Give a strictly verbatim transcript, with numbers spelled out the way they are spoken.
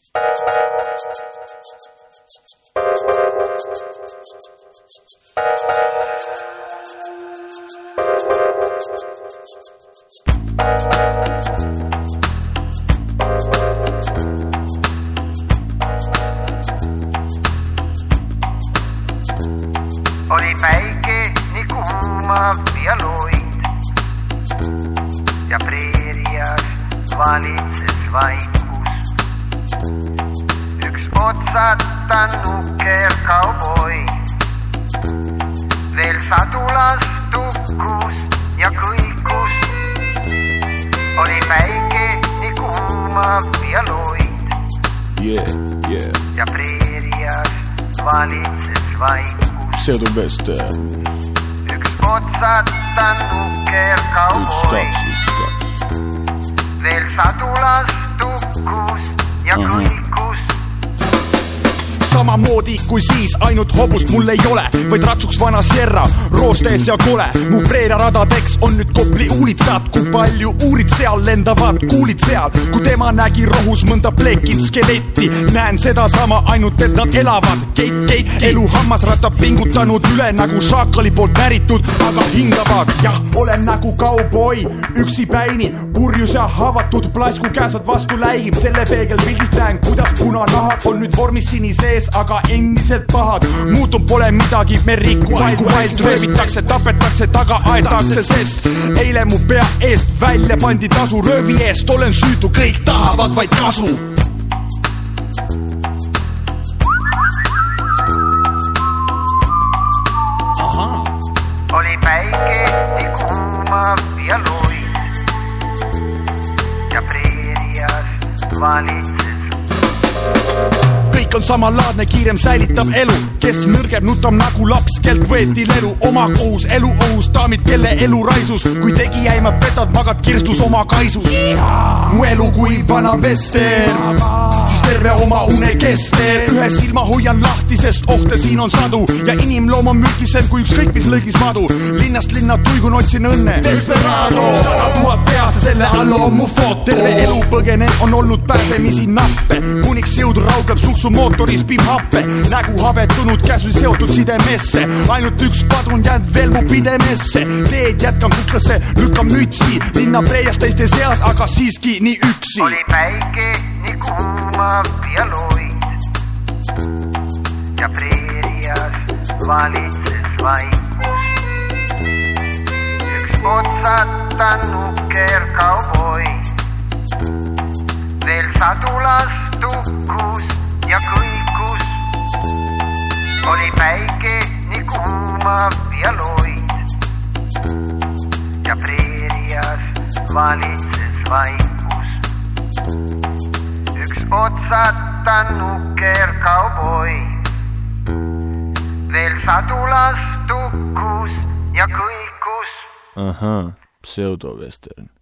Oli päike nii kuumav ja loid ja preerias valitses vaikus. Üks otsata nukker kauboi, veel sadulas tukkus ja kõikus. Oli päike nii kuumav ja loid yeah, yeah. ja preerias valitses vaikus. Pseudovestern. Üks otsata nukker kauboi, veel sadulas tukkus ja kõikus. Samamoodi kui siis, ainult hobust mul ei ole, vaid ratsuks vana Sierra, roostes ja kole. Mu preeraradadeks on nüüd Kopli uulitsad, kui palju uurid seal lendavad kuulid seal. Kui tema nägi rohus mõnda plekid skeletti, näen seda sama, ainult et nad elavad. Keit, keit, elu hammasrattab pingutanud üle nagu šakali poolt näritud, aga hingavad. Jah, olen nagu kauboi, üksi päini, purjus ja havatud plasku käesad vastu läigib. Selle peegel pildist näen, kuidas punanahad on nüüd vormis sinisees, aga endiselt pahad. Muutub pole midagi, me rikku aigu ailt röövitakse, tapetakse, taga aetakse, sest eile mu pea eest välja pandi tasu röövi eest. Olen süütu, kõik tahavad vaid kasu. Aha. Oli päike nii kuumav ja loid ja preerias valitses. Kõik on samalaadne, kiirem säilitab elu, kes nõrger nutab nagu laps, kelt võeti lelu. Oma kohus, elu ohus, daamid, kelle elu raisus. Kui tegi jäima petad, magad kirstus oma kaisus. Mu elu kui vana vester, siis terve oma une kester. Ühe silma hoian lahti, sest ohte siin on sadu ja inimloom on müükisem kui ükskõik mis lõigis madu. Linnast linna tuigun otsin õnne, desperado. Sada tuhat peast ja selle alla on mu foto. Terve elu põgenen on olnud pääsemisi nappe, kuniks jõud raugleb suksu mootoris pim happe. Nägu havetunud, käsu seotud sidemesse, ainult üks padrun jäänud veel mu pidemesse. Teed jätkan kuklasse, lükkam mütsi, linna preejas teiste seas, aga siiski nii üksi. Oli päike nii kuumav ja loid ja preerias valitses vaikus. Üks otsata nukker kauboi, veel sadulas tukkus ja kõikus. Oli päike nii kuumav ja loid ja preerias valitses vaikus. Üks otsata nukker kauboi, veel sadulas tukkus ja kõikus. Aha, pseudovestern.